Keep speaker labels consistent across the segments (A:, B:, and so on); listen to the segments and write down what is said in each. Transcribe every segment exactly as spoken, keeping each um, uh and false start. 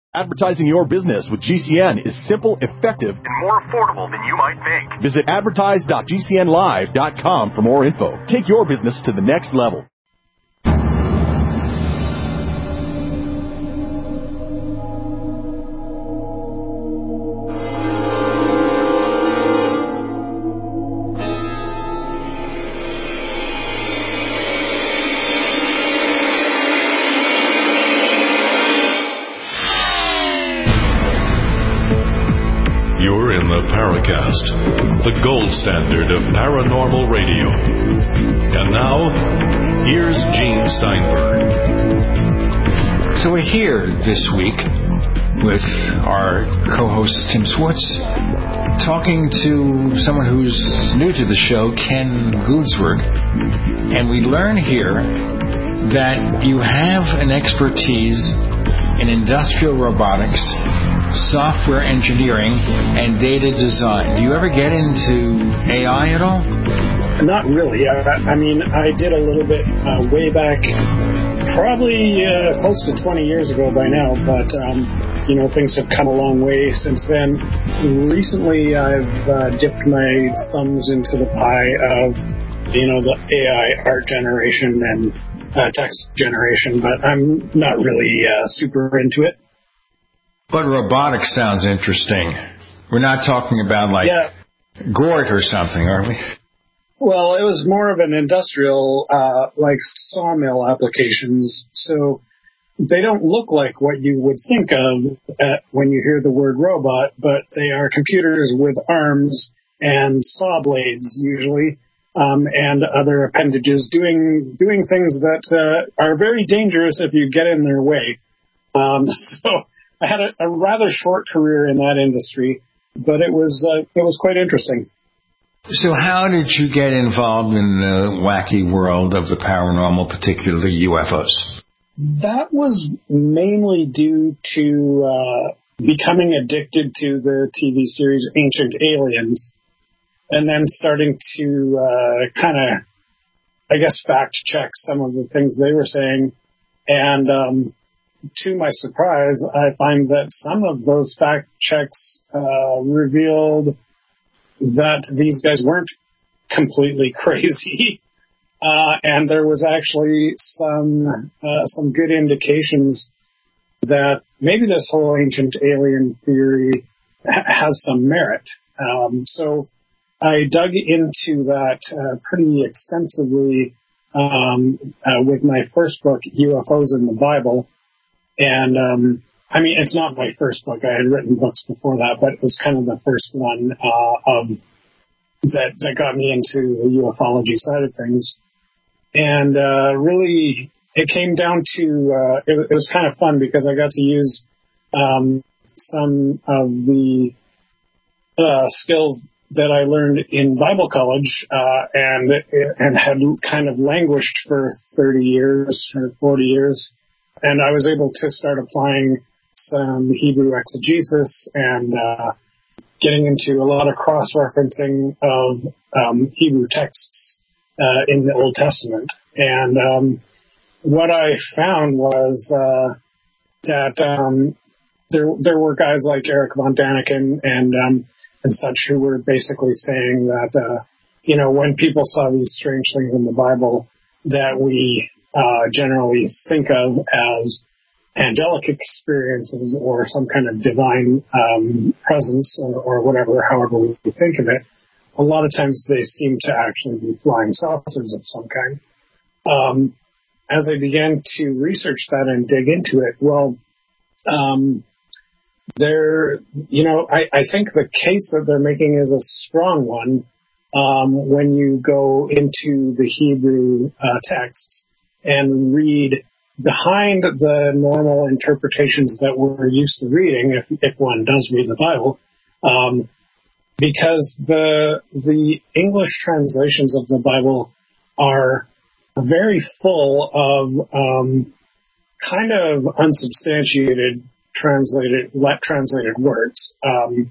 A: Advertising your business with G C N is simple, effective, and more affordable than you might think. Visit advertise dot g c n live dot com for more info. Take your business to the next level.
B: The gold standard of paranormal radio. And now, here's Gene Steinberg.
C: So we're here this week with our co-host Tim Swartz, talking to someone who's new to the show, Ken Goudsburg. And we learn here that you have an expertise in industrial robotics, software engineering, and data design. Do you ever get into A I at all?
D: Not really. I, I mean, I did a little bit uh, way back, probably uh, close to twenty years ago by now, but, um, you know, things have come a long way since then. Recently, I've uh, dipped my thumbs into the pie of, you know, the A I art generation and uh, text generation, but I'm not really uh, super into it.
C: But robotics sounds interesting. We're not talking about, like, yeah. Gort or something, are we?
D: Well, it was more of an industrial, uh, like, sawmill applications. So they don't look like what you would think of at, when you hear the word robot, but they are computers with arms and saw blades, usually, um, and other appendages doing doing things that uh, are very dangerous if you get in their way. Um, so... I had a, a rather short career in that industry, but it was uh, it was quite interesting.
C: So how did you get involved in the wacky world of the paranormal, particularly U F Os?
D: That was mainly due to uh, becoming addicted to the T V series Ancient Aliens, and then starting to uh, kind of, I guess, fact-check some of the things they were saying. And um to my surprise, I find that some of those fact checks uh, revealed that these guys weren't completely crazy, uh, and there was actually some uh, some good indications that maybe this whole ancient alien theory ha- has some merit. Um, so I dug into that uh, pretty extensively um, uh, with my first book, U F Os in the Bible. And, um, I mean, it's not my first book. I had written books before that, but it was kind of the first one uh, of, that, that got me into the ufology side of things. And uh, really, it came down to, uh, it, it was kind of fun because I got to use um, some of the uh, skills that I learned in Bible college uh, and and had kind of languished for thirty years or forty years. And I was able to start applying some Hebrew exegesis and uh, getting into a lot of cross-referencing of um, Hebrew texts uh, in the Old Testament. And um, what I found was uh, that um, there there were guys like Eric von Daniken and um, and such who were basically saying that uh, you know, when people saw these strange things in the Bible that we Uh, generally think of as angelic experiences or some kind of divine um, presence or, or whatever, however we think of it, a lot of times they seem to actually be flying saucers of some kind. Um, as I began to research that and dig into it, well, um, there, you know, I, I think the case that they're making is a strong one um, when you go into the Hebrew uh, texts and read behind the normal interpretations that we're used to reading, if, if one does read the Bible, um, because the the English translations of the Bible are very full of um, kind of unsubstantiated translated translated words. Um,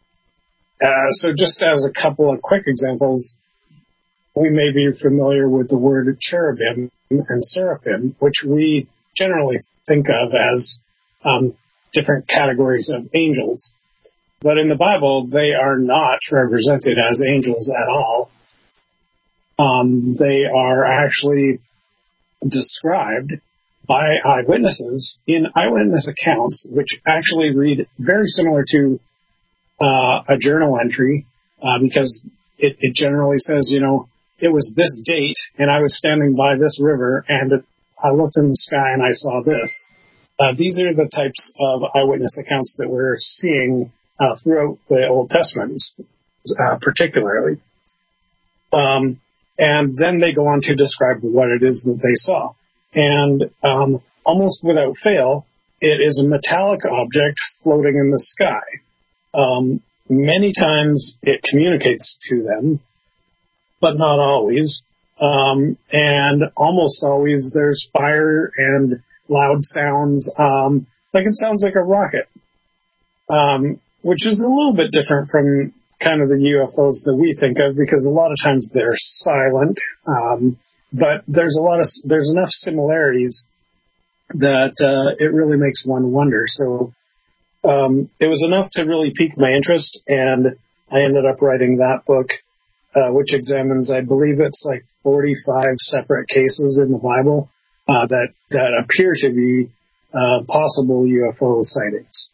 D: uh, so just as a couple of quick examples, we may be familiar with the word cherubim and seraphim, which we generally think of as um, different categories of angels. But in the Bible, they are not represented as angels at all. Um, they are actually described by eyewitnesses in eyewitness accounts, which actually read very similar to uh, a journal entry, uh, because it, it generally says, you know, it was this date, and I was standing by this river, and I looked in the sky and I saw this. Uh, these are the types of eyewitness accounts that we're seeing uh, throughout the Old Testament, uh, particularly. Um, and then they go on to describe what it is that they saw. And um, almost without fail, it is a metallic object floating in the sky. Um, many times it communicates to them, but not always. Um, and almost always there's fire and loud sounds, um, like it sounds like a rocket, um, which is a little bit different from kind of the U F Os that we think of, because a lot of times they're silent, um, but there's a lot of, there's enough similarities that uh, it really makes one wonder. So um, it was enough to really pique my interest, and I ended up writing that book, uh, which examines, I believe it's like forty-five separate cases in the Bible uh, that, that appear to be uh, possible U F O sightings.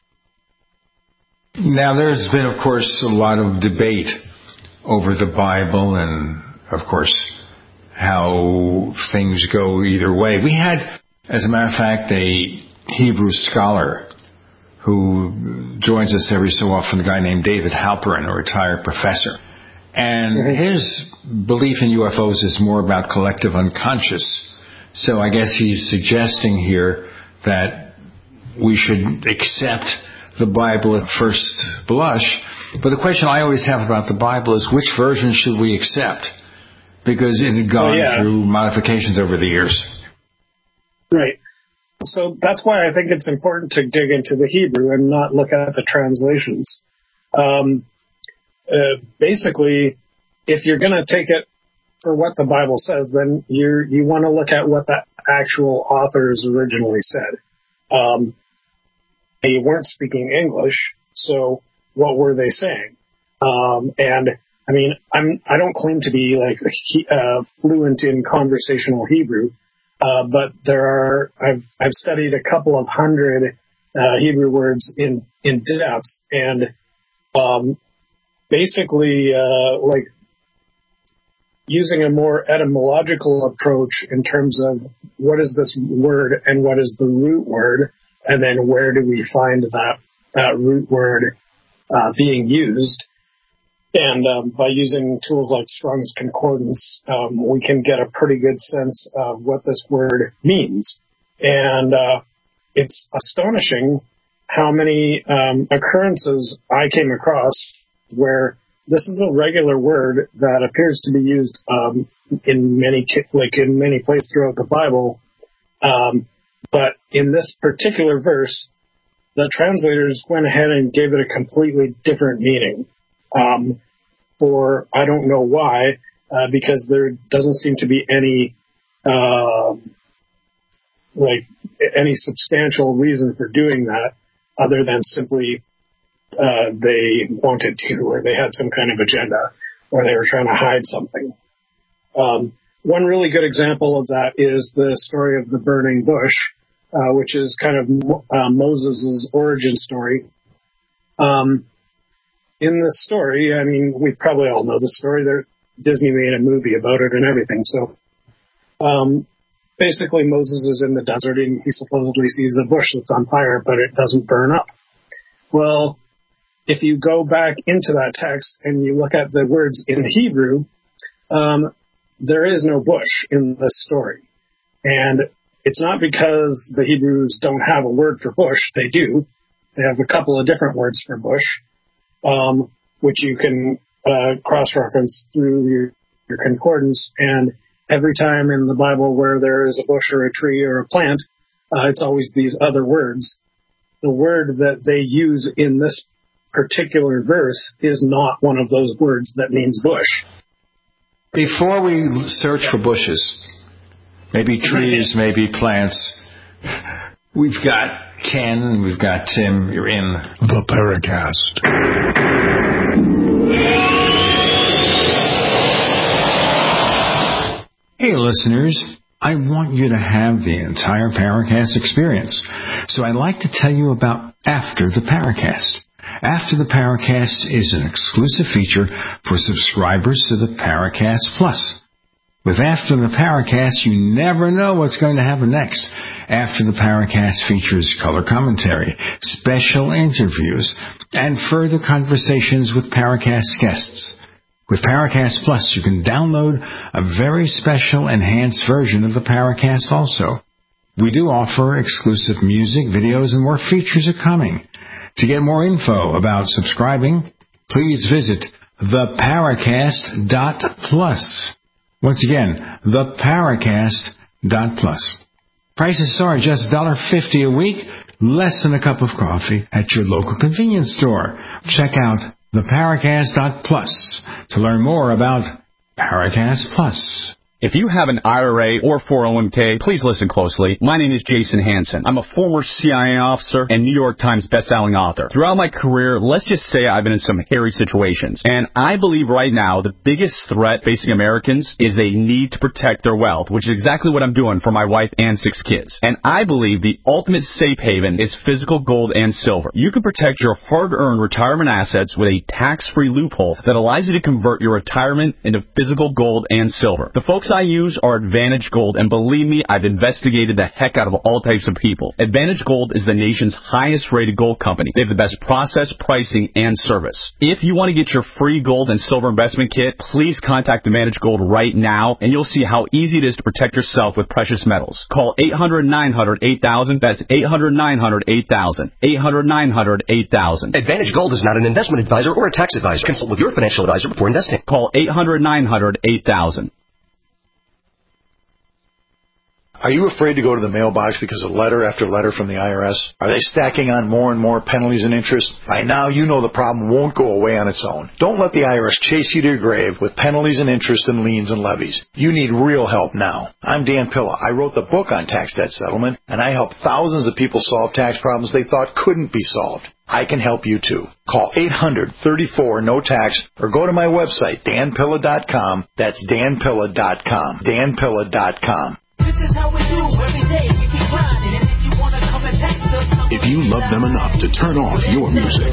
C: Now, there's been, of course, a lot of debate over the Bible and, of course, how things go either way. We had, as a matter of fact, a Hebrew scholar who joins us every so often, a guy named David Halperin, a retired professor. And mm-hmm. his belief in U F Os is more about collective unconscious. So I guess he's suggesting here that we should accept the Bible at first blush. But the question I always have about the Bible is, which version should we accept? Because it had gone oh, yeah. through modifications over the years.
D: Right. So that's why I think it's important to dig into the Hebrew and not look at the translations. Um, uh, basically, if you're going to take it for what the Bible says, then you you want to look at what the actual authors originally said. Um, they weren't speaking English, so what were they saying? Um, and I mean, I'm I don't claim to be like uh, fluent in conversational Hebrew. Uh, but there are, I've, I've studied a couple of hundred, uh, Hebrew words in, in depth, and, um, basically, uh, like using a more etymological approach in terms of what is this word and what is the root word, and then where do we find that, that root word, uh, being used. And um, by using tools like Strong's Concordance, um, we can get a pretty good sense of what this word means. And uh, it's astonishing how many um, occurrences I came across where this is a regular word that appears to be used um, in many like in many places throughout the Bible. Um, but in this particular verse, the translators went ahead and gave it a completely different meaning. Um, for, I don't know why, uh, because there doesn't seem to be any, uh, like, any substantial reason for doing that other than simply, uh, they wanted to, or they had some kind of agenda, or they were trying to hide something. Um, one really good example of that is the story of the burning bush, uh, which is kind of, uh, Moses' origin story. Um, In this story, I mean, we probably all know the story. There, Disney made a movie about it and everything. So, um, basically, Moses is in the desert and he supposedly sees a bush that's on fire, but it doesn't burn up. Well, if you go back into that text and you look at the words in Hebrew, um, there is no bush in this story. And it's not because the Hebrews don't have a word for bush. They do. They have a couple of different words for bush. Um, which you can uh, cross-reference through your, your concordance. And every time in the Bible where there is a bush or a tree or a plant, uh, it's always these other words. The word that they use in this particular verse is not one of those words that means bush.
C: Before we search for bushes, maybe trees, maybe plants, we've got Ken. We've got Tim. You're in
E: the Paracast.
C: Hey, listeners. I want you to have the entire Paracast experience. So I'd like to tell you about After the Paracast. After the Paracast is an exclusive feature for subscribers to the Paracast Plus. With After the Paracast, you never know what's going to happen next. After the Paracast features color commentary, special interviews, and further conversations with Paracast guests. With Paracast Plus, you can download a very special enhanced version of the Paracast also. We do offer exclusive music, videos, and more features are coming. To get more info about subscribing, please visit the paracast dot plus. Once again, the paracast dot plus. Prices are just one dollar fifty a week, less than a cup of coffee at your local convenience store. Check out the paracast dot plus to learn more about Paracast Plus.
F: If you have an I R A or four oh one k, please listen closely. My name is Jason Hansen. I'm a former C I A officer and New York Times bestselling author. Throughout my career, let's just say I've been in some hairy situations. And I believe right now the biggest threat facing Americans is they need to protect their wealth, which is exactly what I'm doing for my wife and six kids. And I believe the ultimate safe haven is physical gold and silver. You can protect your hard-earned retirement assets with a tax-free loophole that allows you to convert your retirement into physical gold and silver. The folks I use are Advantage Gold, and believe me, I've investigated the heck out of all types of people. Advantage Gold is the nation's highest-rated gold company. They have the best process, pricing, and service. If you want to get your free gold and silver investment kit, please contact Advantage Gold right now, and you'll see how easy it is to protect yourself with precious metals. Call eight hundred, nine hundred, eight thousand. That's eight hundred, nine hundred, eight thousand. eight hundred, nine hundred, eight thousand.
G: Advantage Gold is not an investment advisor or a tax advisor. Consult with your financial advisor before investing.
F: Call eight hundred, nine hundred, eight thousand.
E: Are you afraid to go to the mailbox because of letter after letter from the I R S? Are they stacking on more and more penalties and interest? By now, you know the problem won't go away on its own. Don't let the I R S chase you to your grave with penalties and interest and liens and levies. You need real help now. I'm Dan Pilla. I wrote the book on tax debt settlement, and I helped thousands of people solve tax problems they thought couldn't be solved. I can help you too. Call eight hundred, thirty-four, no tax or go to my website, dan pilla dot com. That's dan pilla dot com. dan pilla dot com.
H: This is how we do every day. We keep grinding, and if you want to come and text us,
A: if you love them enough to turn off your music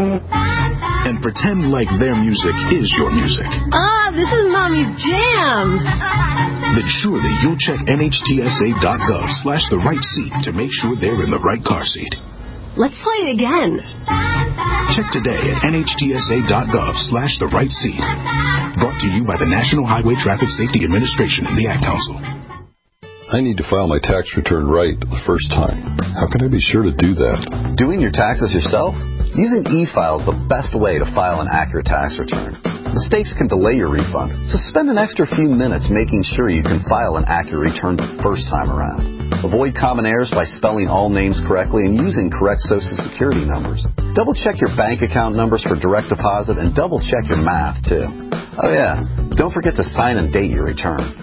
A: and pretend like their music is your music.
I: Ah, this is Mommy's jam.
A: Then surely you'll check N H T S A dot gov slash the right seat to make sure they're in the right car seat.
I: Let's play it again.
A: Check today at N H T S A dot gov slash the right seat. Brought to you by the National Highway Traffic Safety Administration and the Ad Council.
J: I need to file my tax return right the first time. How can I be sure to do that?
K: Doing your taxes yourself? Using e-file is the best way to file an accurate tax return. Mistakes can delay your refund, so spend an extra few minutes making sure you can file an accurate return the first time around. Avoid common errors by spelling all names correctly and using correct Social Security numbers. Double-check your bank account numbers for direct deposit and double-check your math, too. Oh, yeah, don't forget to sign and date your return.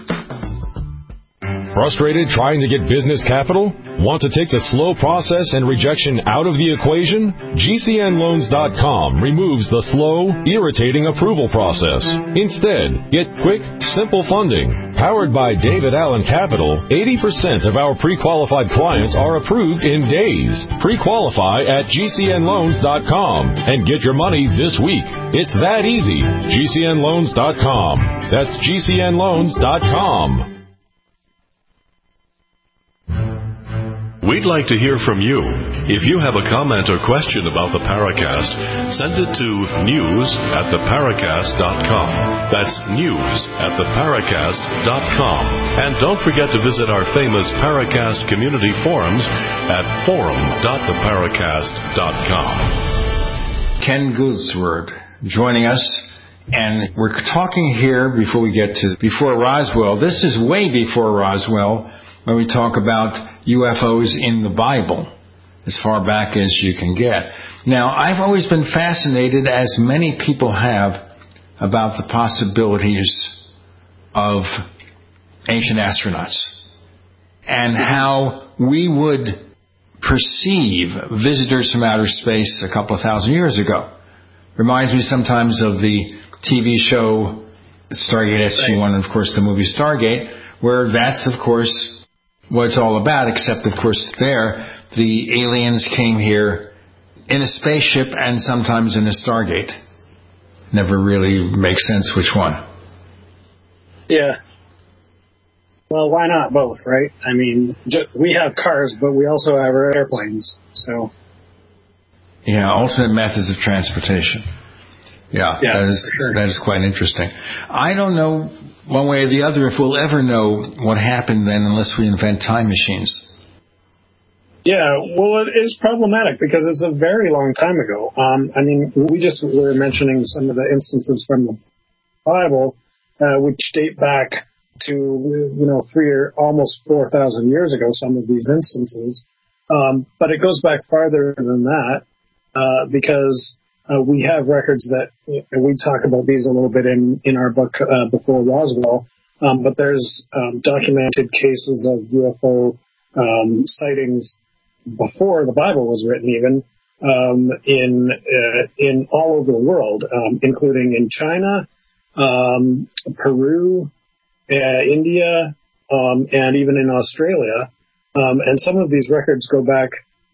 L: Frustrated trying to get business capital? Want to take the slow process and rejection out of the equation? G C N loans dot com removes the slow, irritating approval process. Instead, get quick, simple funding. Powered by David Allen Capital, eighty percent of our pre-qualified clients are approved in days. Pre-qualify at G C N loans dot com and get your money this week. It's that easy. G C N loans dot com. That's G C N loans dot com.
B: We'd like to hear from you. If you have a comment or question about the Paracast, send it to news at the paracast dot com. That's news at the paracast dot com. And don't forget to visit our famous Paracast community forums at forum dot the paracast dot com.
C: Ken Gulsword joining us, and we're talking here before we get to before Roswell. This is way before Roswell, when we talk about U F Os in the Bible, as far back as you can get. Now, I've always been fascinated, as many people have, about the possibilities of ancient astronauts and how we would perceive visitors from outer space a couple of thousand years ago. Reminds me sometimes of the T V show Stargate S G one and, of course, the movie Stargate, where that's, of course, what it's all about, except, of course, there, the aliens came here in a spaceship and sometimes in a Stargate. Never really makes sense which one.
D: Yeah. Well, why not both, right? I mean, just, we have cars, but we also have our airplanes, so...
C: Yeah, alternate methods of transportation. Yeah,
D: yeah
C: that is
D: sure.
C: that is quite interesting. I don't know one way or the other if we'll ever know what happened then unless we invent time machines.
D: Yeah, well, it is problematic because it's a very long time ago. Um, I mean, we just were mentioning some of the instances from the Bible, uh, which date back to, you know, three or almost four thousand years ago, some of these instances. Um, but it goes back farther than that, uh, because uh, we have records that, and we talk about these a little bit in, in our book, uh, Before Roswell, um, but there's um, documented cases of U F O um, sightings before the Bible was written, even um, in uh, in all over the world, um, including in China, um, Peru, uh, India, um, and even in Australia. Um, and some of these records go back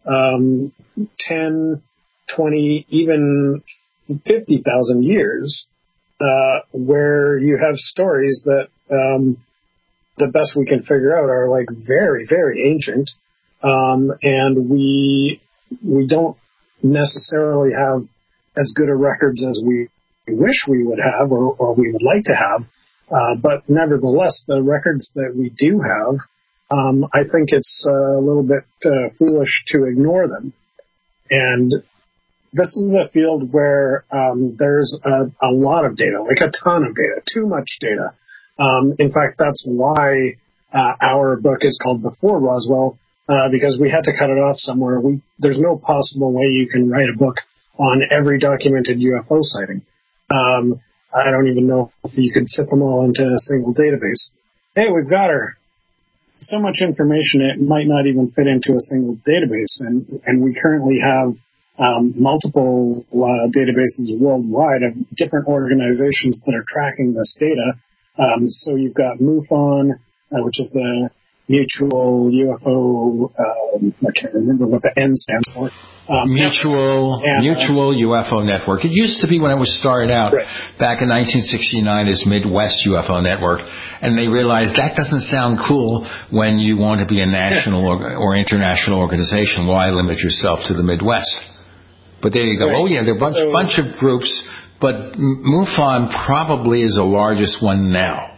D: um, ten, twenty, even fifty thousand years, uh, where you have stories that um, the best we can figure out are like very, very ancient. Um, and we we don't necessarily have as good a records as we wish we would have or, or we would like to have. Uh, but nevertheless, the records that we do have, um, I think it's uh, a little bit uh, foolish to ignore them. And this is a field where um, there's a, a lot of data, like a ton of data, too much data. Um, in fact, that's why uh, our book is called Before Roswell, Uh, because we had to cut it off somewhere. We, there's no possible way you can write a book on every documented U F O sighting. Um, I don't even know if you could fit them all into a single database. Hey, we've got her. So much information, it might not even fit into a single database. And, and we currently have um, multiple uh, databases worldwide of different organizations that are tracking this data. Um, so you've got MUFON, uh, which is the Mutual U F O, um, I can't remember what the N stands for. Um,
C: Mutual and, Mutual uh, U F O Network. It used to be when I was started out right. back in nineteen sixty-nine as Midwest U F O Network, and they realized that doesn't sound cool when you want to be a national or, or international organization. Why limit yourself to the Midwest? But there you go. Right. Oh yeah, there are a bunch, so, bunch of groups, but MUFON probably is the largest one now.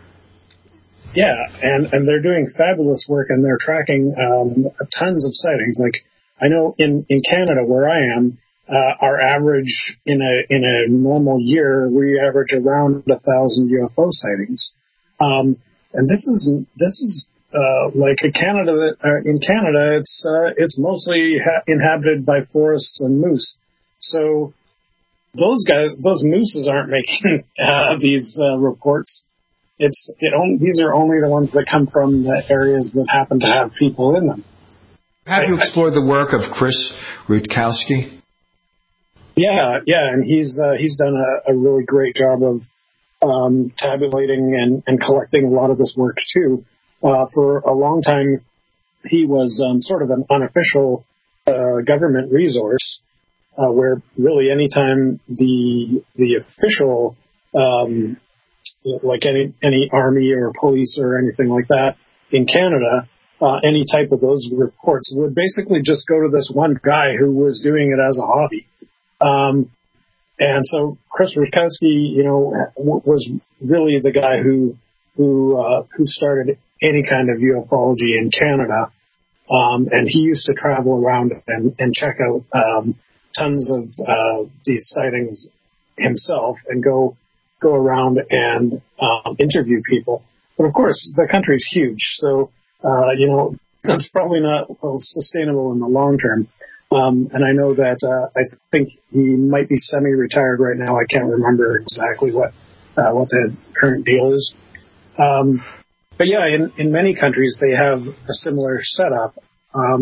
D: Yeah, and, and they're doing fabulous work, and they're tracking um, tons of sightings. Like, I know in, in Canada, where I am, uh, our average in a in a normal year, we average around a thousand U F O sightings. Um, and this is this is uh, like a Canada. Uh, in Canada, it's uh, it's mostly ha- inhabited by forests and moose. So those guys, those mooses aren't making uh, these uh, reports. It's it only, these are only the ones that come from the areas that happen to have people in them.
C: Have you explored the work of Chris Rutkowski?
D: Yeah, yeah, and he's uh, he's done a, a really great job of um, tabulating and, and collecting a lot of this work too. Uh, for a long time, he was um, sort of an unofficial uh, government resource, uh, where really anytime the the official um, like any any army or police or anything like that in Canada, uh, any type of those reports would basically just go to this one guy who was doing it as a hobby. Um, and so Chris Rutkowski, you know, w- was really the guy who who uh, who started any kind of ufology in Canada. Um, and he used to travel around and, and check out um, tons of uh, these sightings himself and go go around and um, interview people. But of course, the country's huge, so, uh, you know, that's probably not well, sustainable in the long term. Um, and I know that uh, I think he might be semi-retired right now. I can't remember exactly what uh, what the current deal is. Um, but yeah, in, in many countries, they have a similar setup. Um,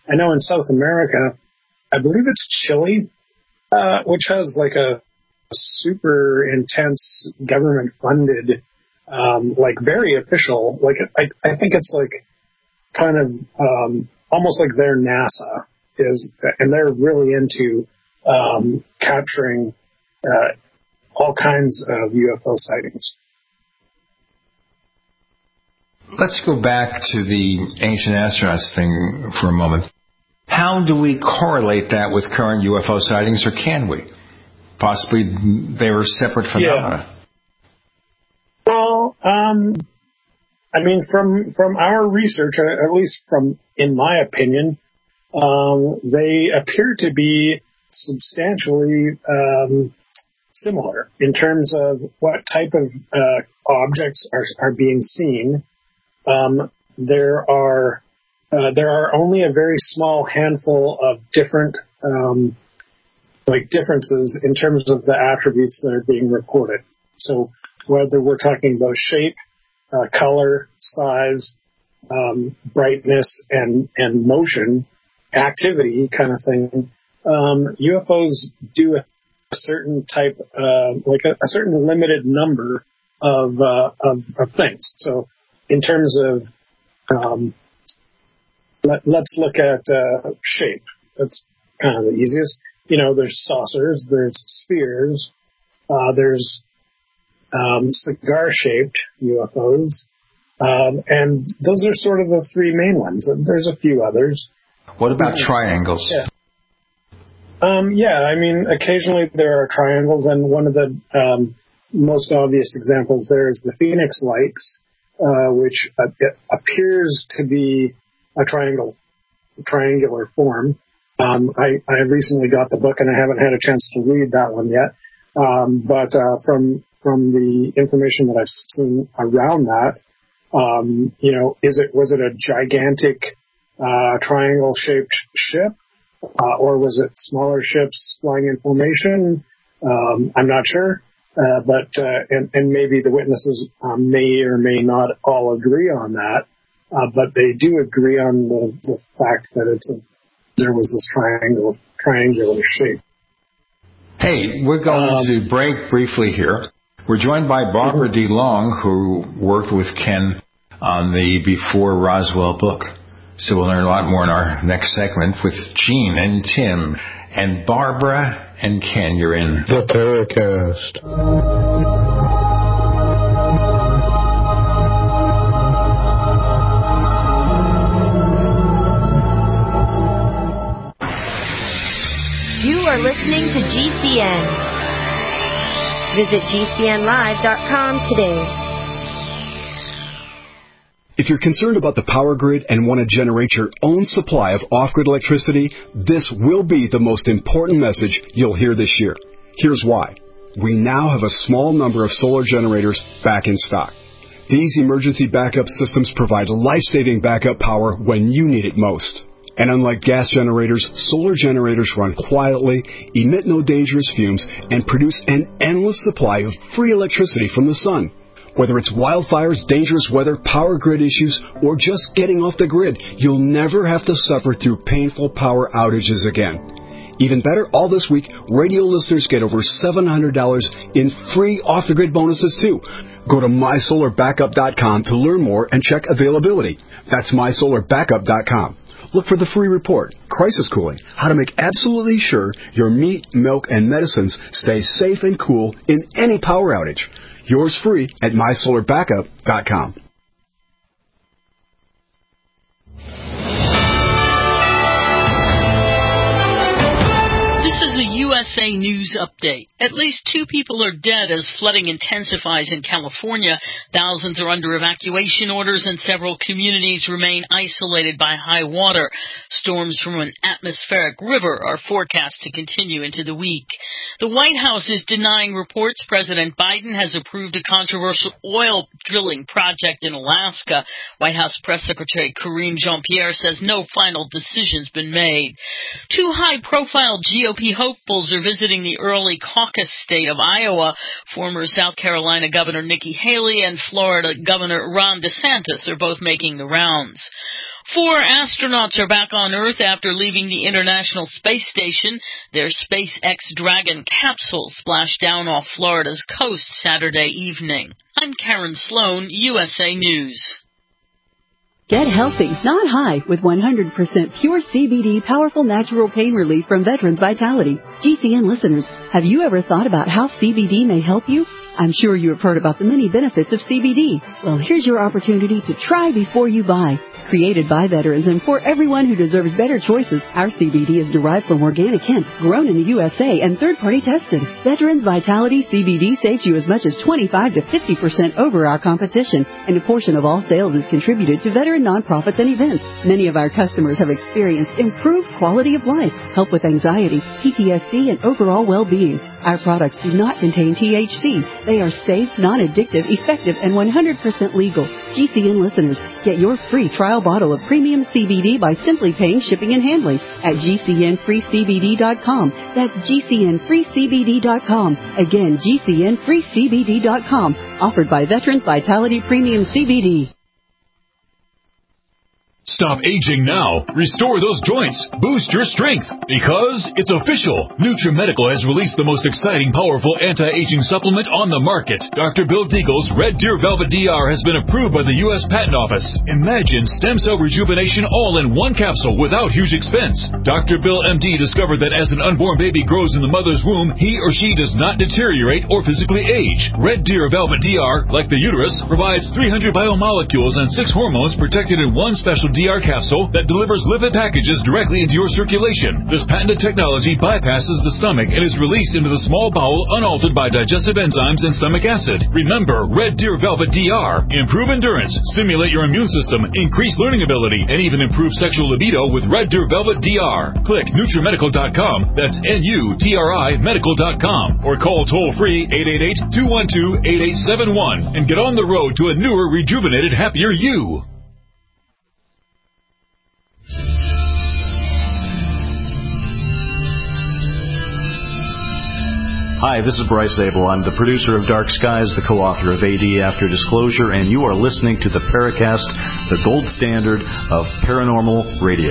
D: I know in South America, I believe it's Chile, uh, which has like a, a super intense government-funded, um, like very official, like I, I think it's like kind of um, almost like their NASA is, and they're really into um, capturing uh, all kinds of U F O sightings.
C: Let's go back to the ancient astronauts thing for a moment. How do we correlate that with current U F O sightings, or can we? Possibly they were separate phenomena.
D: Yeah. Well, um, I mean, from from our research, at least from in my opinion, um, they appear to be substantially um, similar in terms of what type of uh, objects are are being seen. Um, there are uh, there are only a very small handful of different um, like differences in terms of the attributes that are being reported. So whether we're talking about shape, uh, color, size, um, brightness, and and motion, activity kind of thing, um, U F Os do a certain type, uh, like a, a certain limited number of, uh, of of things. So in terms of, um, let, let's look at uh, shape. That's kind of the easiest. You know, there's saucers, there's spheres, uh, there's um, cigar-shaped U F Os, um, and those are sort of the three main ones. There's a few others.
C: What about triangles?
D: Yeah. Um, yeah, I mean, occasionally there are triangles, and one of the um, most obvious examples there is the Phoenix Lights, uh, which uh, appears to be a triangle, triangular form. Um, I, I recently got the book, and I haven't had a chance to read that one yet. Um, but uh, from from the information that I've seen around that, um, you know, is it was it a gigantic uh, triangle-shaped ship, uh, or was it smaller ships flying in formation? Um, I'm not sure. Uh, but, uh, and, and maybe the witnesses um, may or may not all agree on that, uh, but they do agree on the, the fact that it's a, there was this triangle, triangular shape.
C: Hey, we're going um, to break briefly here. We're joined by Barbara mm-hmm. DeLong, who worked with Ken on the Before Roswell book. So we'll learn a lot more in our next segment with Gene and Tim and Barbara and Ken. You're in
J: the Paracast.
I: You are listening to G C N. Visit G C N live dot com today.
A: If you're concerned about the power grid and want to generate your own supply of off-grid electricity, this will be the most important message you'll hear this year. Here's why. We now have a small number of solar generators back in stock. These emergency backup systems provide life-saving backup power when you need it most. And unlike gas generators, solar generators run quietly, emit no dangerous fumes, and produce an endless supply of free electricity from the sun. Whether it's wildfires, dangerous weather, power grid issues, or just getting off the grid, you'll never have to suffer through painful power outages again. Even better, all this week, radio listeners get over seven hundred dollars in free off-the-grid bonuses, too. Go to my solar backup dot com to learn more and check availability. That's my solar backup dot com. Look for the free report, Crisis Cooling, how to make absolutely sure your meat, milk, and medicines stay safe and cool in any power outage. Yours free at my solar backup dot com.
M: This is a U S A News update. At least two people are dead as flooding intensifies in California. Thousands are under evacuation orders and several communities remain isolated by high water. Storms from an atmospheric river are forecast to continue into the week. The White House is denying reports President Biden has approved a controversial oil drilling project in Alaska. White House Press Secretary Karine Jean-Pierre says no final decision's been made. Two high-profile G O P hopefuls are visiting the early caucus state of Iowa. Former South Carolina Governor Nikki Haley and Florida Governor Ron DeSantis are both making the rounds. Four astronauts are back on Earth after leaving the International Space Station. Their SpaceX Dragon capsule splashed down off Florida's coast Saturday evening. I'm Karen Sloan, U S A News.
N: Get healthy, not high, with one hundred percent pure C B D powerful natural pain relief from Veterans Vitality. G C N listeners, have you ever thought about how C B D may help you? I'm sure you have heard about the many benefits of C B D. Well, here's your opportunity to try before you buy. Created by veterans and for everyone who deserves better choices, our C B D is derived from organic hemp, grown in the U S A and third-party tested. Veterans Vitality C B D saves you as much as twenty-five to fifty percent over our competition, and a portion of all sales is contributed to veteran nonprofits and events. Many of our customers have experienced improved quality of life, help with anxiety, P T S D, and overall well-being. Our products do not contain T H C. They are safe, non-addictive, effective, and one hundred percent legal. G C N listeners, get your free trial bottle of premium C B D by simply paying shipping and handling at G C N free C B D dot com. That's G C N free C B D dot com. Again, G C N free C B D dot com. Offered by Veterans Vitality Premium C B D.
O: Stop aging now. Restore those joints. Boost your strength. Because it's official. NutriMedical has released the most exciting, powerful anti-aging supplement on the market. Doctor Bill Deagle's Red Deer Velvet D R has been approved by the U S Patent Office. Imagine stem cell rejuvenation all in one capsule without huge expense. Doctor Bill M D discovered that as an unborn baby grows in the mother's womb, he or she does not deteriorate or physically age. Red Deer Velvet D R, like the uterus, provides three hundred biomolecules and six hormones protected in one special D R capsule that delivers lipid packages directly into your circulation. This patented technology bypasses the stomach and is released into the small bowel unaltered by digestive enzymes and stomach acid. Remember, Red Deer Velvet D R. Improve endurance, stimulate your immune system, increase learning ability, and even improve sexual libido with Red Deer Velvet D R. Click NutriMedical dot com, that's N U T R I Medical dot com, or call toll-free eight eight eight, two one two, eight eight seven one and get on the road to a newer, rejuvenated, happier you.
P: Hi, this is Bryce Abel. I'm the producer of Dark Skies, the co-author of A D After Disclosure, and you are listening to the Paracast, the gold standard of paranormal radio.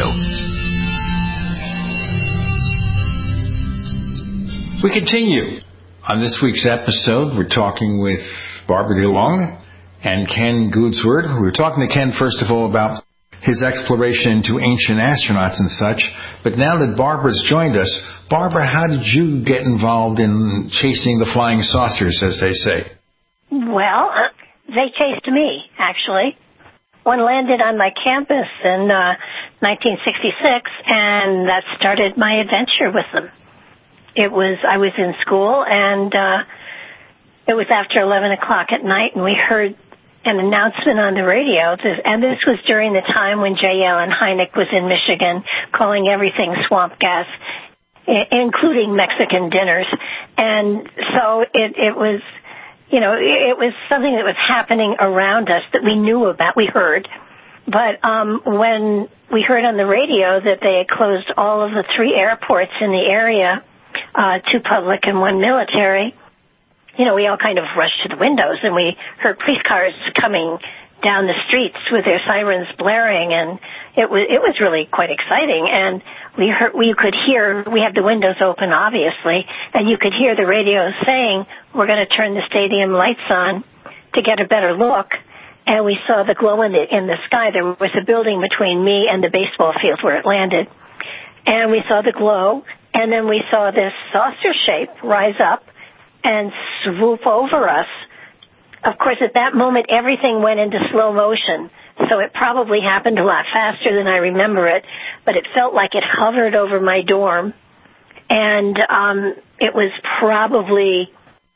C: We continue. On this week's episode, we're talking with Barbara DeLong and Ken Goodsword. We were talking to Ken, first of all, about his exploration into ancient astronauts and such. But now that Barbara's joined us, Barbara, how did you get involved in chasing the flying saucers, as they say?
Q: Well, they chased me, actually. One landed on my campus in uh, nineteen sixty-six, and that started my adventure with them. It was, I was in school, and uh, it was after eleven o'clock at night, and we heard an announcement on the radio, and this was during the time when J. Allen Hynek was in Michigan, calling everything swamp gas, including Mexican dinners. And so it, it was, you know, it was something that was happening around us that we knew about, we heard. But um, when we heard on the radio that they had closed all of the three airports in the area, uh, two public and one military, you know, we all kind of rushed to the windows, and we heard police cars coming down the streets with their sirens blaring, and it was it was really quite exciting. And we heard we could hear, we had the windows open, obviously, and you could hear the radio saying, "We're going to turn the stadium lights on to get a better look." And we saw the glow in the in the sky. There was a building between me and the baseball field where it landed, and we saw the glow, and then we saw this saucer shape rise up and swoop over us. Of course, at that moment, everything went into slow motion, so it probably happened a lot faster than I remember it, but it felt like it hovered over my dorm, and um, it was probably,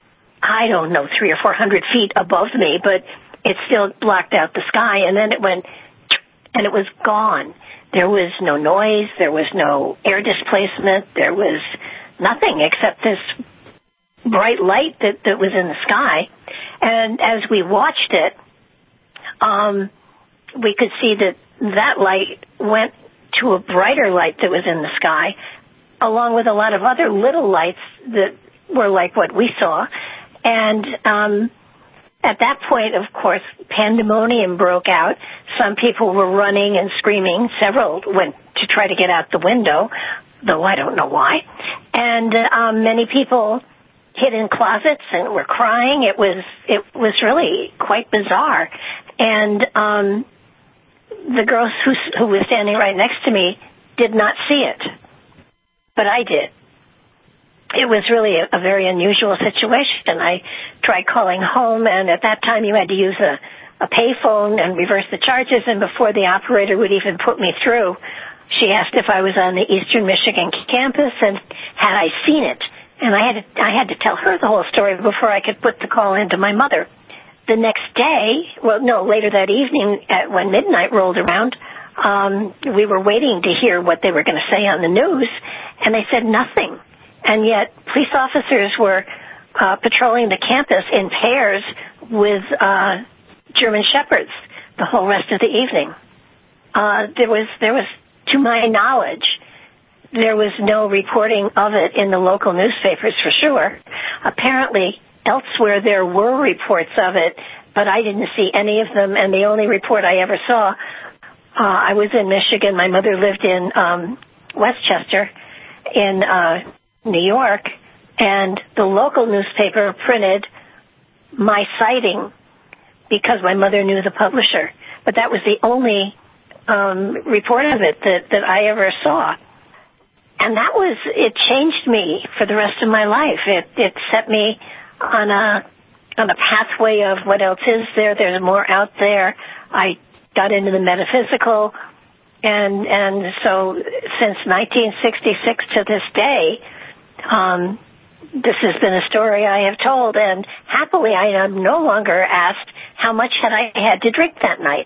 Q: I don't know, three or four hundred feet above me, but it still blocked out the sky, and then it went, and it was gone. There was no noise, there was no air displacement, there was nothing except this bright light that, that was in the sky. And as we watched it, um, we could see that that light went to a brighter light that was in the sky, along with a lot of other little lights that were like what we saw. And um, at that point, of course, pandemonium broke out. Some people were running and screaming. Several went to try to get out the window, though I don't know why. And um, many people hid in closets and were crying. It was it was really quite bizarre. And um, the girl who, who was standing right next to me did not see it, but I did. It was really a, a very unusual situation. I tried calling home, and at that time you had to use a, a pay phone and reverse the charges, and before the operator would even put me through, she asked if I was on the Eastern Michigan campus and had I seen it. And I had to, I had to tell her the whole story before I could put the call into my mother. The next day, well, no, later that evening, at, when midnight rolled around, um, we were waiting to hear what they were going to say on the news, and they said nothing. And yet police officers were uh, patrolling the campus in pairs with uh, German Shepherds the whole rest of the evening. Uh, there was, there was, to my knowledge, there was no reporting of it in the local newspapers for sure. Apparently, elsewhere there were reports of it, but I didn't see any of them, and the only report I ever saw, uh, I was in Michigan. My mother lived in um, Westchester in uh, New York, and the local newspaper printed my sighting because my mother knew the publisher. But that was the only um, report of it that, that I ever saw. And that was, it changed me for the rest of my life. It, it set me on a, on a pathway of what else is there. There's more out there. I got into the metaphysical. And, and so since nineteen sixty-six to this day, um, this has been a story I have told. And happily, I am no longer asked how much had I had to drink that night.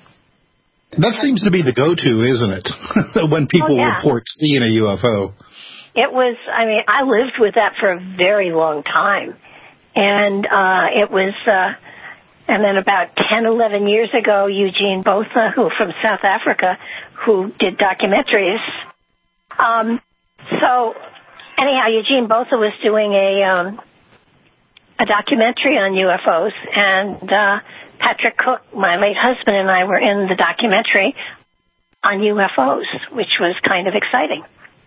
R: That seems to be the go-to, isn't it? When people oh, yeah. report seeing a U F O.
Q: It was, I mean, I lived with that for a very long time. And uh, it was, uh, and then about ten, eleven years ago, Eugene Botha, who from South Africa, who did documentaries. Um, so, anyhow, Eugene Botha was doing a, um, a documentary on U F Os, and uh, Patrick Cook, my late husband, and I were in the documentary on U F Os, which was kind of exciting.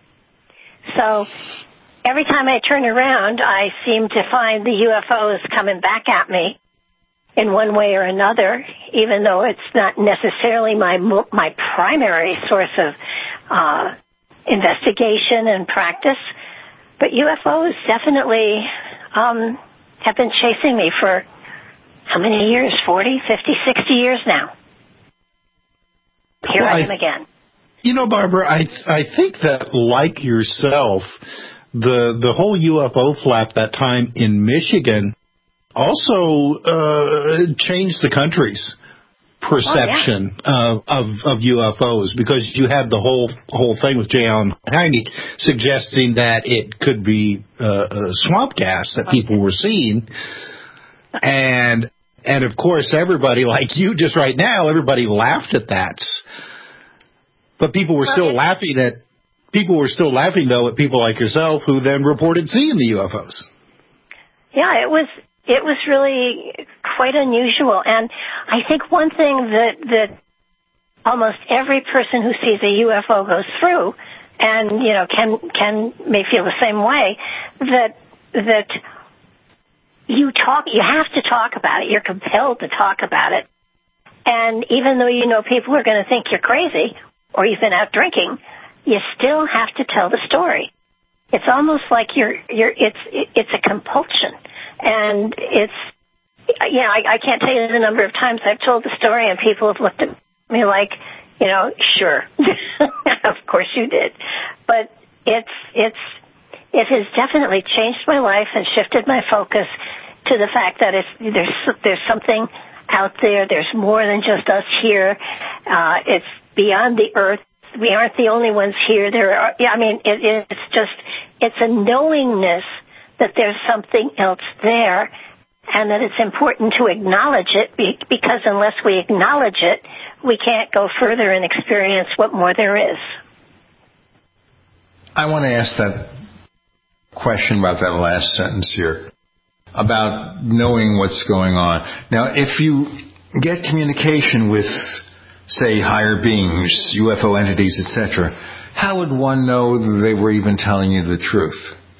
Q: So every time I turn around, I seem to find the U F Os coming back at me in one way or another, even though it's not necessarily my my primary source of uh, investigation and practice. But U F Os definitely um, have been chasing me for how many years? forty, fifty, sixty years now. Here well, I am I, again.
R: You know, Barbara, I I think that, like yourself, the the whole U F O flap that time in Michigan also uh, changed the country's perception oh, yeah. of, of of U F Os, because you had the whole whole thing with J. Allen Hynek suggesting that it could be uh, swamp gas that people were seeing, and and of course everybody, like you just right now, everybody laughed at that, but people were still laughing at people were still laughing though at people like yourself who then reported seeing the U F Os.
Q: Yeah, it was. It was really quite unusual, and I think one thing that that almost every person who sees a U F O goes through, and you know, Ken Ken may feel the same way, that that you talk, you have to talk about it. You're compelled to talk about it, and even though you know people are going to think you're crazy or you've been out drinking, you still have to tell the story. It's almost like you're you're it's it's a compulsion. And it's, you know, I, I can't tell you the number of times I've told the story and people have looked at me like, you know, sure, of course you did. But it's, it's, it has definitely changed my life and shifted my focus to the fact that it's, there's, there's something out there. There's more than just us here. Uh, it's beyond the earth. We aren't the only ones here. There are, yeah, I mean, it, it's just, it's a knowingness that there's something else there, and that it's important to acknowledge it, because unless we acknowledge it, we can't go further and experience what more there is.
C: I want to ask that question about that last sentence here. about knowing what's going on. Now, if you get communication with, say, higher beings, U F O entities, et cetera, how would one know that they were even telling you the truth?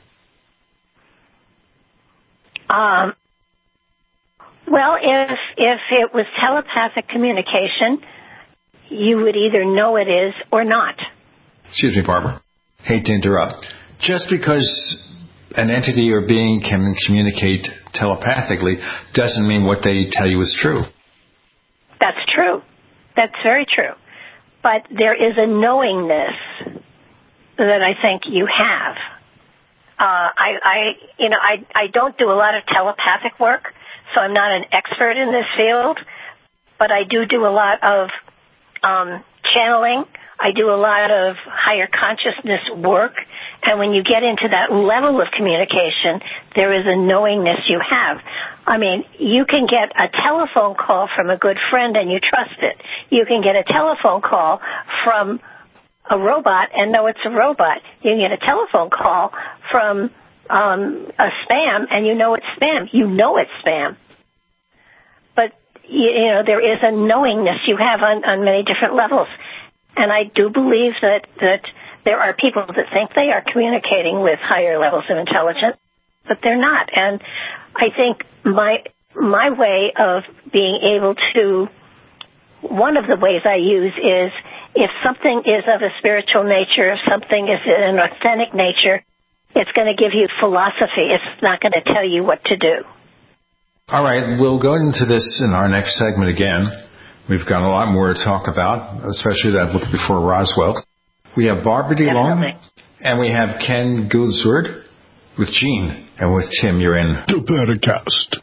Q: Um, well, if if it was telepathic communication, you would either know it is or not.
C: Excuse me, Barbara. Hate to interrupt. Just because an entity or being can communicate telepathically doesn't mean what they tell you is true.
Q: That's true. That's very true. But there is a knowingness that I think you have. Uh, I, I, you know, I, I don't do a lot of telepathic work, so I'm not an expert in this field, but I do do a lot of um, channeling. I do a lot of higher consciousness work, and when you get into that level of communication, there is a knowingness you have. I mean, you can get a telephone call from a good friend and you trust it. You can get a telephone call from a robot and know it's a robot. You can get a telephone call from um, a spam and you know it's spam. You know it's spam. But, you, you know, there is a knowingness you have on, on many different levels. And I do believe that, that there are people that think they are communicating with higher levels of intelligence, but they're not. And I think my my way of being able to, one of the ways I use is if something is of a spiritual nature, if something is an authentic nature, it's going to give you philosophy. It's not going to tell you what to do.
C: All right, we'll go into this in our next segment again. We've got a lot more to talk about, especially that book before Roswell. We have Barbara DeLong, and we have Ken Goudsward with Gene, and with Tim, you're in
A: The Paracast.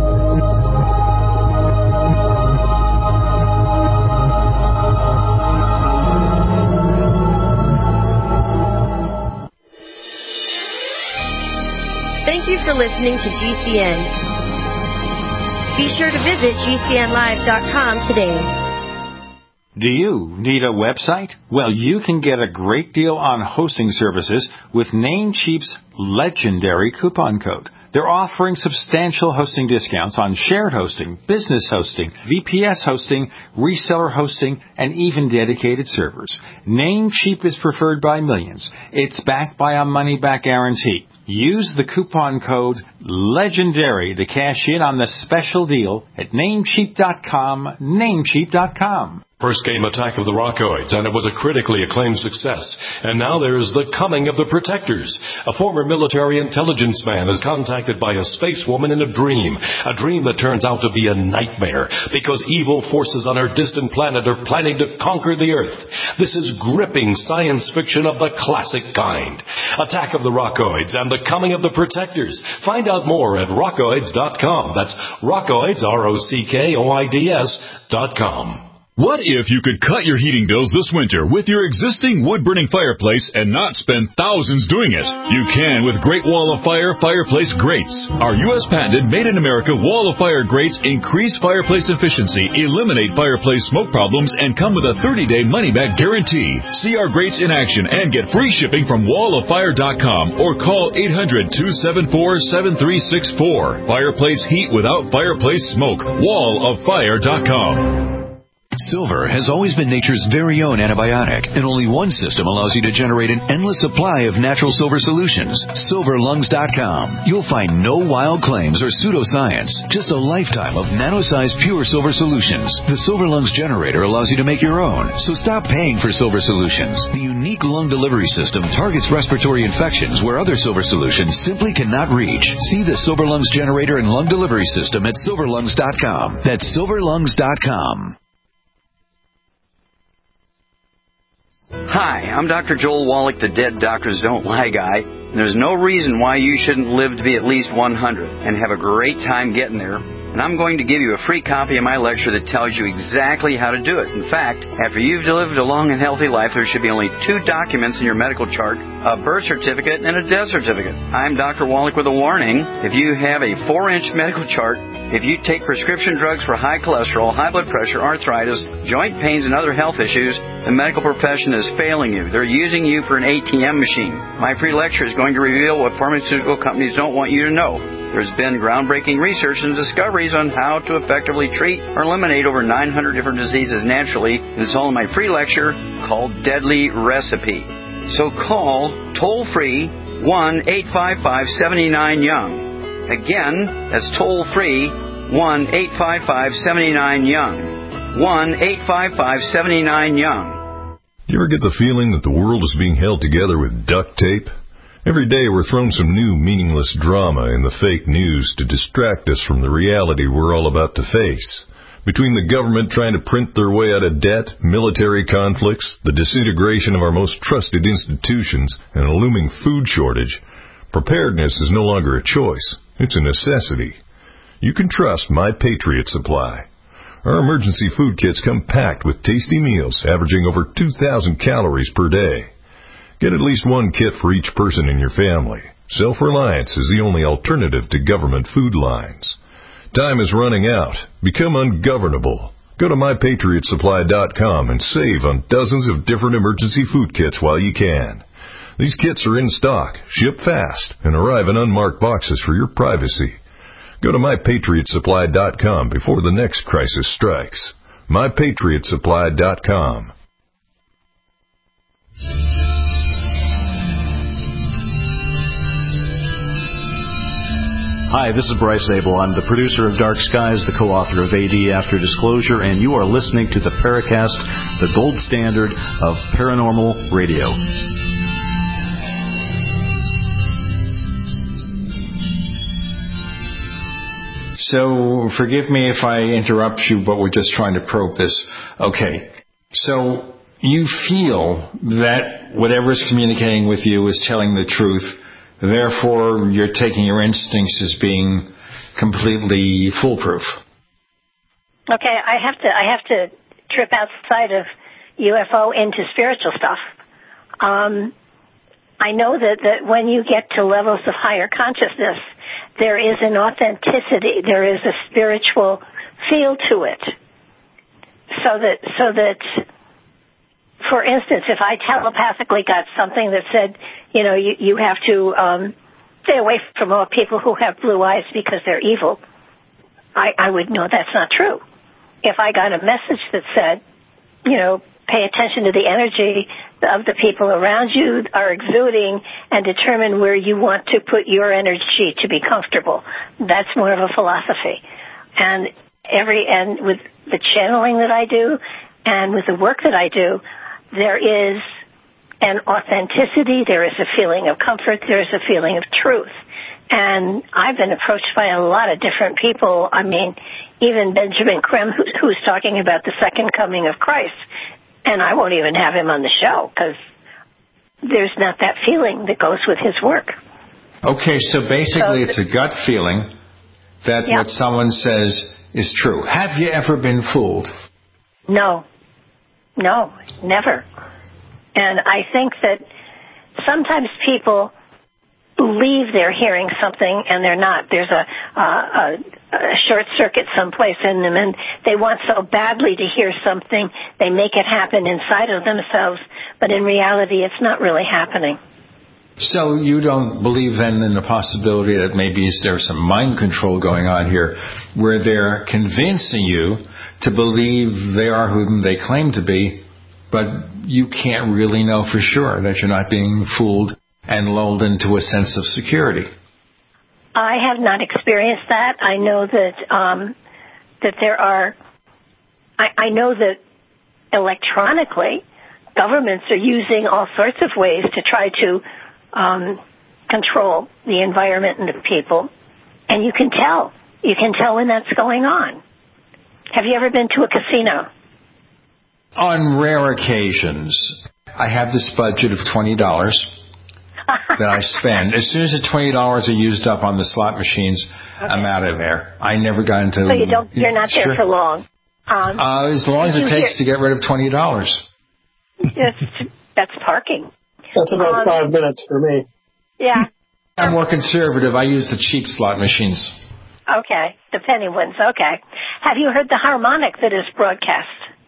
I: Thank you for listening to G C N. Be sure to visit G C N live dot com today.
C: Do you need a website? Well, you can get a great deal on hosting services with Namecheap's legendary coupon code. They're offering substantial hosting discounts on shared hosting, business hosting, V P S hosting, reseller hosting, and even dedicated servers. Namecheap is preferred by millions. It's backed by a money-back guarantee. Use the coupon code LEGENDARY to cash in on the special deal at Namecheap dot com, Namecheap dot com.
B: First came Attack of the Rockoids, and it was a critically acclaimed success. And now there is The Coming of the Protectors. A former military intelligence man is contacted by a space woman in a dream. A dream that turns out to be a nightmare, because evil forces on our distant planet are planning to conquer the Earth. This is gripping science fiction of the classic kind. Attack of the Rockoids and The Coming of the Protectors. Find out more at rockoids dot com. That's Rockoids, R O C K O I D S dot com.
O: What if you could cut your heating bills this winter with your existing wood-burning fireplace and not spend thousands doing it? You can with Great Wall of Fire Fireplace Grates. Our U S patented made-in-America Wall of Fire grates increase fireplace efficiency, eliminate fireplace smoke problems, and come with a thirty-day money-back guarantee. See our grates in action and get free shipping from wall of fire dot com or call eight hundred, two seven four, seven three six four. Fireplace heat without fireplace smoke. wall of fire dot com.
S: Silver has always been nature's very own antibiotic, and only one system allows you to generate an endless supply of natural silver solutions. silver lungs dot com. You'll find no wild claims or pseudoscience, just a lifetime of nano-sized pure silver solutions. The Silver Lungs generator allows you to make your own, so stop paying for silver solutions. The unique lung delivery system targets respiratory infections where other silver solutions simply cannot reach. See the Silver Lungs generator and lung delivery system at silver lungs dot com. That's silver lungs dot com.
T: Hi, I'm Doctor Joel Wallach, the Dead Doctors Don't Lie guy. There's no reason why you shouldn't live to be at least one hundred and have a great time getting there. And I'm going to give you a free copy of my lecture that tells you exactly how to do it. In fact, after you've lived a long and healthy life, there should be only two documents in your medical chart, a birth certificate and a death certificate. I'm Doctor Wallach with a warning. If you have a four-inch medical chart, if you take prescription drugs for high cholesterol, high blood pressure, arthritis, joint pains, and other health issues, the medical profession is failing you. They're using you for an A T M machine. My free lecture is going to reveal what pharmaceutical companies don't want you to know. There's been groundbreaking research and discoveries on how to effectively treat or eliminate over nine hundred different diseases naturally, and it's all in my free lecture called Deadly Recipe. So call toll-free one eight five five, seven nine, young. Again, that's toll-free one eight five five, seven nine, young. one eight five five, seven nine, young.
J: Do you ever get the feeling that the world is being held together with duct tape? Every day we're thrown some new meaningless drama in the fake news to distract us from the reality we're all about to face. Between the government trying to print their way out of debt, military conflicts, the disintegration of our most trusted institutions, and a looming food shortage, preparedness is no longer a choice. It's a necessity. You can trust My Patriot Supply. Our emergency food kits come packed with tasty meals averaging over two thousand calories per day. Get at least one kit for each person in your family. Self-reliance is the only alternative to government food lines. Time is running out. Become ungovernable. Go to my patriot supply dot com and save on dozens of different emergency food kits while you can. These kits are in stock, ship fast, and arrive in unmarked boxes for your privacy. Go to my patriot supply dot com before the next crisis strikes. my patriot supply dot com.
P: Hi, this is Bryce Abel. I'm the producer of Dark Skies, the co-author of A D After Disclosure, and you are listening to the Paracast, the gold standard of paranormal radio.
C: So, forgive me if I interrupt you, but we're just trying to probe this. Okay, so you feel that whatever's communicating with you is telling the truth. Therefore, you're taking your instincts as being completely foolproof.
Q: Okay, I have to I have to trip outside of U F O into spiritual stuff. Um, I know that, that when you get to levels of higher consciousness, there is an authenticity, there is a spiritual feel to it. So that so that for instance, if I telepathically got something that said, you know, you, you have to um, stay away from all people who have blue eyes because they're evil, I, I would know that's not true. If I got a message that said, you know, pay attention to the energy of the people around you are exuding and determine where you want to put your energy to be comfortable, that's more of a philosophy. And every and with the channeling that I do and with the work that I do, there is an authenticity, there is a feeling of comfort, there is a feeling of truth. And I've been approached by a lot of different people. I mean, even Benjamin Creme, who's, who's talking about the second coming of Christ. And I won't even have him on the show because there's not that feeling that goes with his work.
C: Okay, so basically so, it's a gut feeling that yeah. what someone says is true. Have you ever been fooled?
Q: No. No, never. And I think that sometimes people believe they're hearing something and they're not. There's a, a, a short circuit someplace in them, and they want so badly to hear something, they make it happen inside of themselves, but in reality it's not really happening.
C: So you don't believe then in the possibility that maybe there's some mind control going on here where they're convincing you to believe they are who they claim to be, but you can't really know for sure that you're not being fooled and lulled into a sense of security?
Q: I have not experienced that. I know that um, that there are, I, I know that electronically governments are using all sorts of ways to try to um, control the environment and the people, and you can tell. You can tell when that's going on. Have you ever been to a casino?
C: On rare occasions. I have this budget of twenty dollars that I spend. As soon as the twenty dollars are used up on the slot machines, okay. I'm out of there. I never got into...
Q: So you don't, you're not there
C: sure.
Q: for long? Um,
C: uh, as long as it takes hear, to get rid of twenty dollars.
Q: That's, that's parking.
D: That's about um, five minutes for me.
Q: Yeah.
C: I'm more conservative. I use the cheap slot machines.
Q: Okay, the penny ones, okay. Have you heard the harmonic that is broadcast?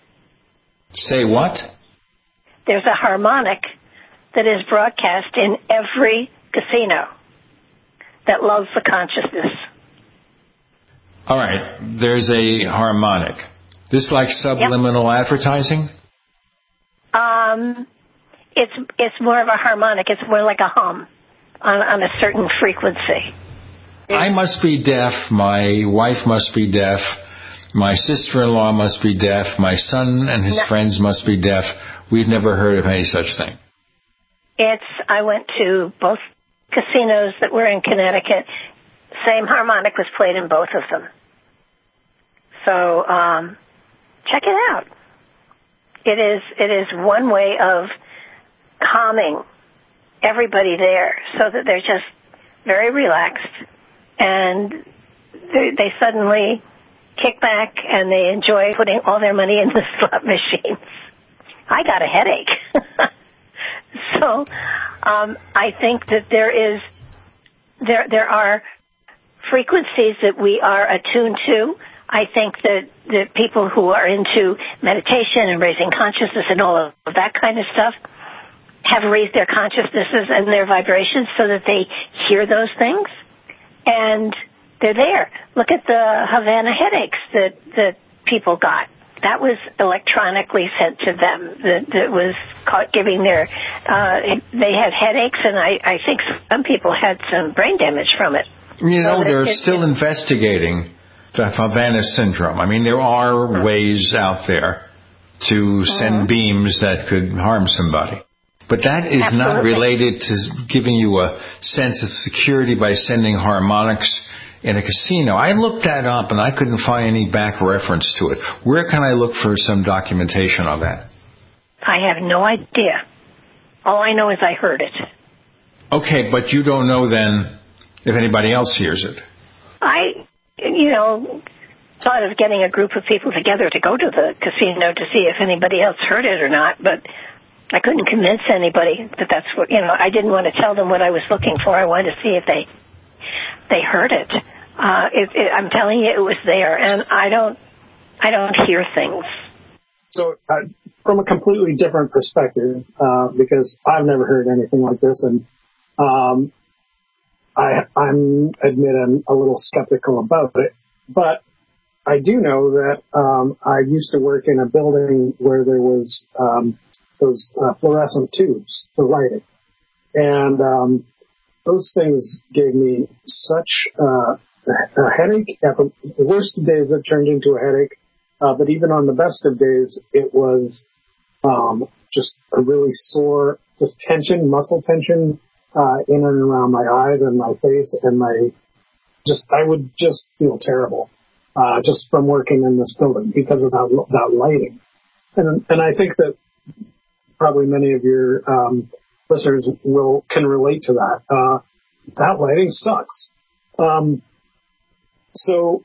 C: Say what?
Q: There's a harmonic that is broadcast in every casino. that loves the consciousness.
C: All right, there's a harmonic. This like subliminal yep. advertising?
Q: Um, it's it's more of a harmonic. It's more like a hum on, on a certain frequency.
C: I must be deaf. My wife must be deaf. My sister-in-law must be deaf. My son and his no. friends must be deaf. We've never heard of any such thing.
Q: It's. I went to both casinos that were in Connecticut. Same harmonic was played in both of them. So um, check it out. It is it is one way of calming everybody there so that they're just very relaxed and they, they suddenly kick back and they enjoy putting all their money in the slot machines. I got a headache. so um, I think that there is there there are frequencies that we are attuned to. I think that the people who are into meditation and raising consciousness and all of that kind of stuff have raised their consciousnesses and their vibrations so that they hear those things, and they're there. Look at the Havana headaches that, that people got. That was electronically sent to them. That, that was caught giving their, uh, they had headaches, and I, I think some people had some brain damage from it.
C: You know,
Q: so
C: they're
Q: it,
C: still
Q: it,
C: investigating the Havana syndrome. I mean, there are ways out there to send uh-huh. beams that could harm somebody. But that is
Q: Absolutely.
C: not related to giving you a sense of security by sending harmonics in a casino. I looked that up and I couldn't find any back reference to it. Where can I look for some documentation on that?
Q: I have no idea. All I know is I heard it.
C: Okay, but you don't know then if anybody else hears it.
Q: I, you know, thought of getting a group of people together to go to the casino to see if anybody else heard it or not, but I couldn't convince anybody that that's what, you know, I didn't want to tell them what I was looking for. I wanted to see if they they heard it. Uh, it, it I'm telling you, it was there, and I don't, I don't hear things.
D: So, uh, from a completely different perspective, uh, because I've never heard anything like this, and um, I, I'm admit I'm a little skeptical about it, but I do know that um, I used to work in a building where there was um, those uh, fluorescent tubes for lighting, and um, those things gave me such uh, a headache. At the worst of days, it turned into a headache, uh, but even on the best of days, it was um, just a really sore, just tension, muscle tension. Uh, in and around my eyes and my face, and my just I would just feel terrible uh, just from working in this building because of that, that lighting. And and I think that probably many of your um, listeners will can relate to that. Uh, that lighting sucks. Um, so,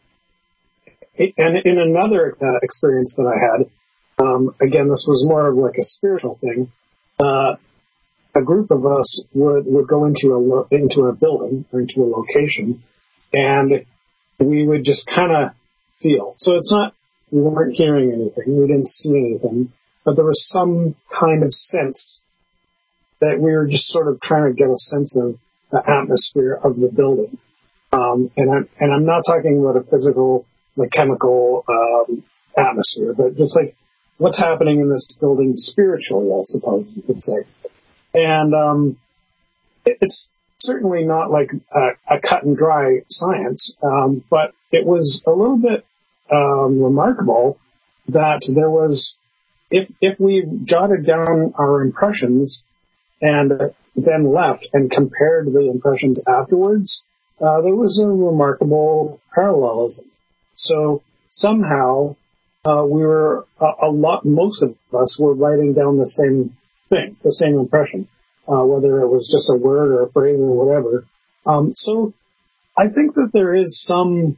D: and in another uh, experience that I had, um, again, this was more of like a spiritual thing. Uh, A group of us would, would go into a lo- into a building or into a location, and we would just kind of feel. So it's not we weren't hearing anything, we didn't see anything, but there was some kind of sense that we were just sort of trying to get a sense of the atmosphere of the building. Um, and I'm and I'm not talking about a physical, like chemical um, atmosphere, but just like what's happening in this building spiritually, I suppose you could say. And um, it's certainly not like a, a cut and dry science, um, but it was a little bit um, remarkable that there was, if if we jotted down our impressions and then left and compared the impressions afterwards, uh, there was a remarkable parallelism. So somehow uh, we were a, a lot, most of us were writing down the same thing, the same impression, uh, whether it was just a word or a phrase or whatever. Um, so I think that there is some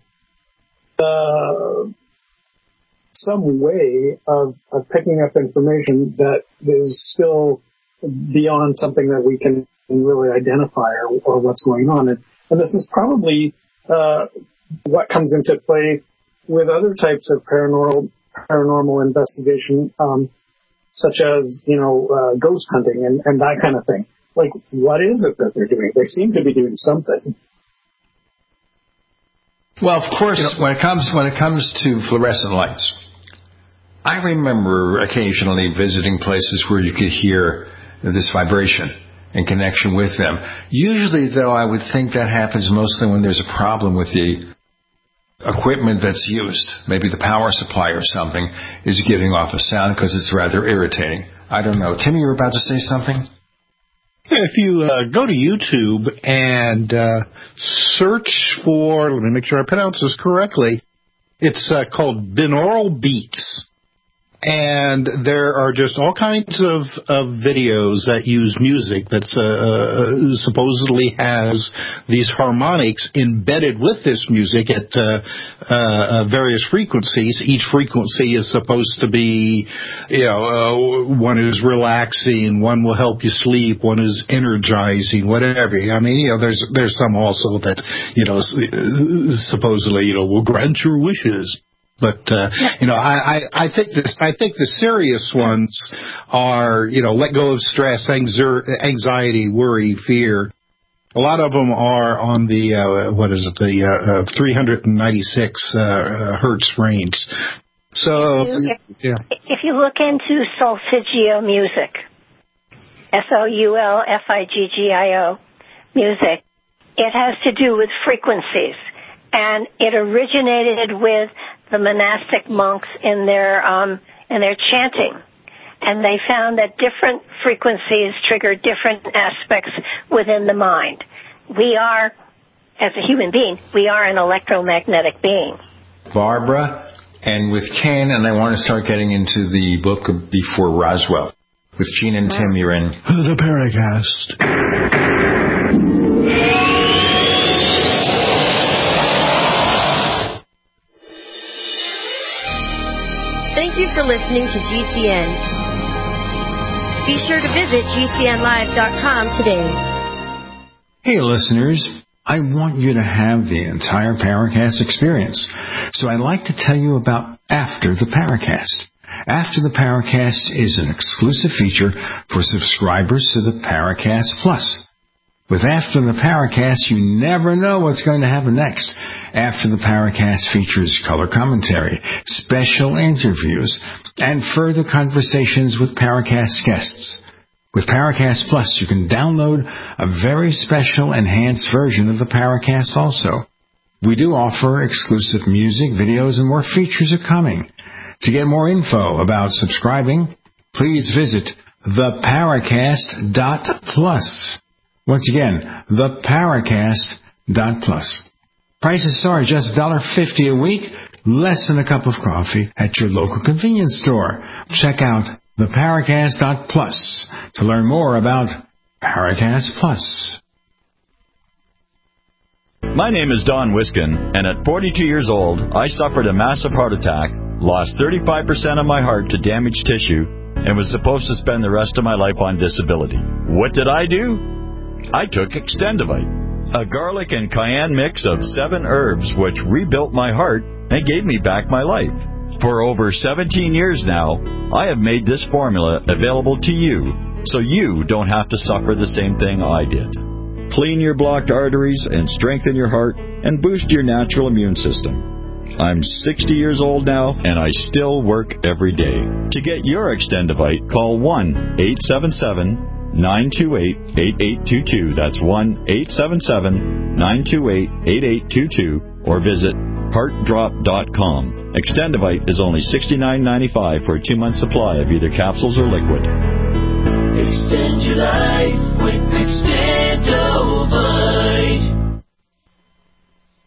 D: uh, some way of, of picking up information that is still beyond something that we can really identify or, or what's going on. And, and this is probably uh, what comes into play with other types of paranormal paranormal investigation. Um, such as, you know, uh, ghost hunting and, and that kind of thing. Like, what is it that they're doing? They seem to be doing something.
C: Well, of course, you know, when it comes when it comes to fluorescent lights, I remember occasionally visiting places where you could hear this vibration in connection with them. Usually, though, I would think that happens mostly when there's a problem with the equipment that's used. Maybe the power supply or something is giving off a sound because it's rather irritating. I don't know. Tim, you were about to say something?
R: If you uh, go to YouTube and uh, search for, let me make sure I pronounce this correctly, it's uh, called binaural beats. And there are just all kinds of, of videos that use music that uh, supposedly has these harmonics embedded with this music at uh, uh, various frequencies. Each frequency is supposed to be, you know, uh, one is relaxing, one will help you sleep, one is energizing, whatever. I mean, you know, there's there's some also that, you know, supposedly, you know, will grant your wishes. But uh, you know, I, I, I think this. I think the serious ones are, you know, let go of stress, anxiety, worry, fear. A lot of them are on the uh, what is it, the uh, uh, three ninety-six uh, uh, hertz range. So,
Q: if you,
R: yeah.
Q: If you look into solfeggio music, S O U L F I G G I O music, it has to do with frequencies, and it originated with the monastic monks in their um, in their chanting, and they found that different frequencies trigger different aspects within the mind. We are, as a human being, we are an electromagnetic being.
C: Barbara, and with Ken, and I want to start getting into the book of Before Roswell. With Gene and Tim, you're in
R: the Paracast.
I: Thank you for listening to G C N. Be sure to visit G C N live dot com today.
C: Hey, listeners. I want you to have the entire Paracast experience. So I'd like to tell you about After the Paracast. After the Paracast is an exclusive feature for subscribers to the Paracast Plus. With After the Paracast, you never know what's going to happen next. After the Paracast features color commentary, special interviews, and further conversations with Paracast guests. With Paracast Plus, you can download a very special enhanced version of the Paracast also. We do offer exclusive music, videos, and more features are coming. To get more info about subscribing, please visit the paracast dot plus. Once again, the paracast dot plus. Prices are just one dollar fifty a week, less than a cup of coffee at your local convenience store. Check out the paracast dot plus to learn more about Paracast Plus.
U: My name is Don Wiskin, and at forty-two years old, I suffered a massive heart attack, lost thirty-five percent of my heart to damaged tissue, and was supposed to spend the rest of my life on disability. What did I do? I took Extendivite, a garlic and cayenne mix of seven herbs which rebuilt my heart and gave me back my life. For over seventeen years now, I have made this formula available to you, so you don't have to suffer the same thing I did. Clean your blocked arteries and strengthen your heart and boost your natural immune system. I'm sixty years old now, and I still work every day. To get your Extendivite, call one eight seven seven, nine two eight, eight eight two two. That's one eight seven seven, nine two eight, eight eight two two, or visit heart drop dot com. Extendivite is only sixty-nine ninety-five for a two-month supply of either capsules or liquid.
H: Extend your life with Extendivite.